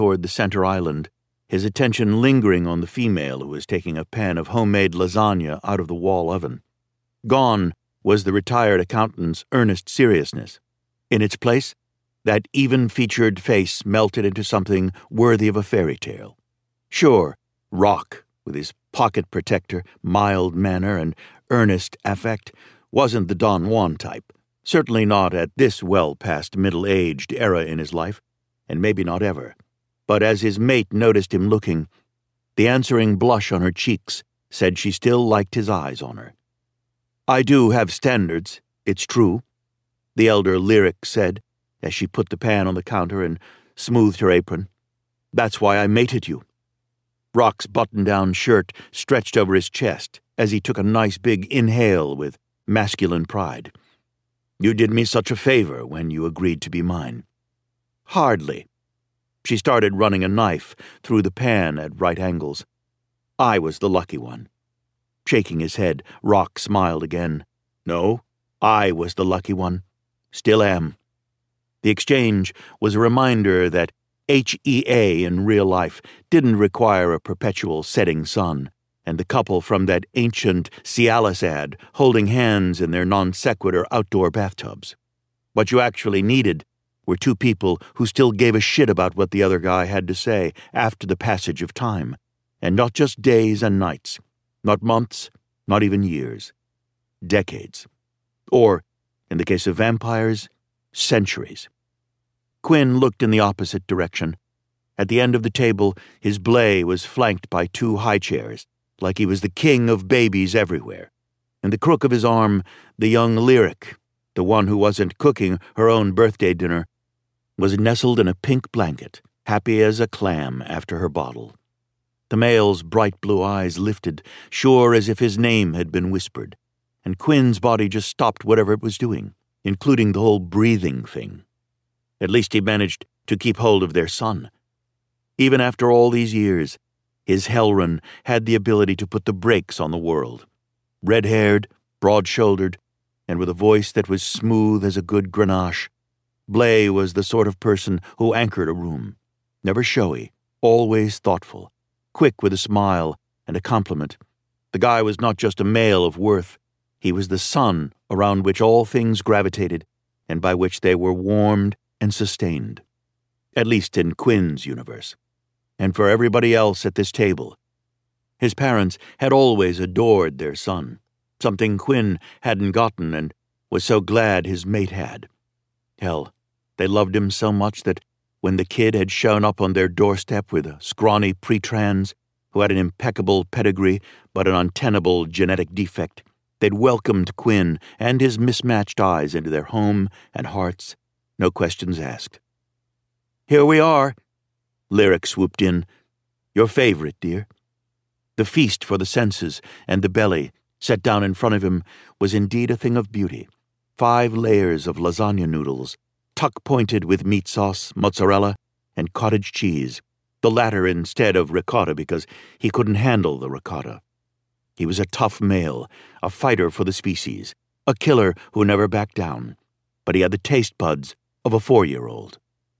toward the center island, his attention lingering on the female who was taking a pan of homemade lasagna out of the wall oven. Gone was the retired accountant's earnest seriousness. In its place, that even-featured face melted into something worthy of a fairy tale. Sure, Rock, with his pocket protector, mild manner, and earnest affect, wasn't the Don Juan type, certainly not at this well-past middle-aged era in his life, and maybe not ever. But as his mate noticed him looking, the answering blush on her cheeks said she still liked his eyes on her. "I do have standards, it's true," the elder Lyric said, as she put the pan on the counter and smoothed her apron. "That's why I mated you." Rock's button-down shirt stretched over his chest as he took a nice big inhale with masculine pride. "You did me such a favor when you agreed to be mine." "Hardly." She started running a knife through the pan at right angles. "I was the lucky one." Shaking his head, Rock smiled again. "No, I was the lucky one. Still am." The exchange was a reminder that HEA in real life didn't require a perpetual setting sun, and the couple from that ancient Cialis ad holding hands in their non-sequitur outdoor bathtubs. What you actually needed were two people who still gave a shit about what the other guy had to say after the passage of time, and not just days and nights, not months, not even years. Decades. Or, in the case of vampires, centuries. Quinn looked in the opposite direction. At the end of the table, his blay was flanked by two high chairs, like he was the king of babies everywhere. In the crook of his arm, the young Lyric, the one who wasn't cooking her own birthday dinner, was nestled in a pink blanket, happy as a clam after her bottle. The male's bright blue eyes lifted, sure as if his name had been whispered, and Quinn's body just stopped whatever it was doing, including the whole breathing thing. At least he managed to keep hold of their son. Even after all these years, his Helran had the ability to put the brakes on the world. Red-haired, broad-shouldered, and with a voice that was smooth as a good Grenache, Blay was the sort of person who anchored a room. Never showy, always thoughtful, quick with a smile and a compliment. The guy was not just a male of worth. He was the sun around which all things gravitated and by which they were warmed and sustained. At least in Quinn's universe. And for everybody else at this table. His parents had always adored their son, something Quinn hadn't gotten and was so glad his mate had. Hell, they loved him so much that when the kid had shown up on their doorstep with a scrawny pretrans who had an impeccable pedigree but an untenable genetic defect, they'd welcomed Quinn and his mismatched eyes into their home and hearts, no questions asked. "Here we are," Lyric swooped in. "Your favorite, dear." The feast for the senses and the belly, set down in front of him, was indeed a thing of beauty. 5 layers of lasagna noodles, tuck-pointed with meat sauce, mozzarella, and cottage cheese, the latter instead of ricotta because he couldn't handle the ricotta. He was a tough male, a fighter for the species, a killer who never backed down, but he had the taste buds of a 4-year-old.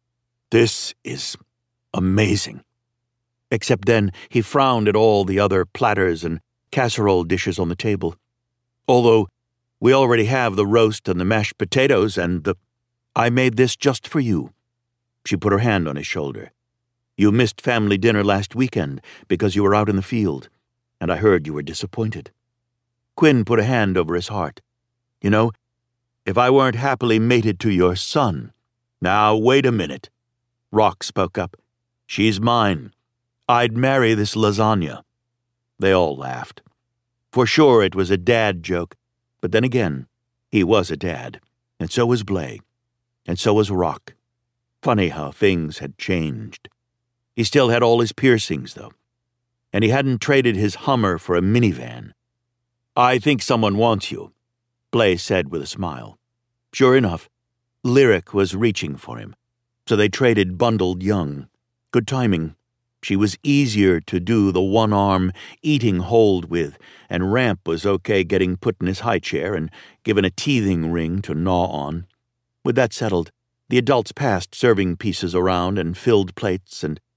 "This is amazing." Except then he frowned at all the other platters and casserole dishes on the table. "Although we already have the roast and the mashed potatoes and the... I made this just for you." She put her hand on his shoulder. "You missed family dinner last weekend because you were out in the field, and I heard you were disappointed." Quinn put a hand over his heart. "You know, if I weren't happily mated to your son..." "Now, wait a minute." Rock spoke up. "She's mine. I'd marry this lasagna." They all laughed. For sure it was a dad joke, but then again, he was a dad, and so was Blay, and so was Rock. Funny how things had changed. He still had all his piercings, though, and he hadn't traded his Hummer for a minivan. "I think someone wants you," Blay said with a smile. Sure enough, Lyric was reaching for him, so they traded bundled young. Good timing. She was easier to do the one-arm eating hold with, and Ramp was okay getting put in his high chair and given a teething ring to gnaw on. With that settled, the adults passed serving pieces around and filled plates and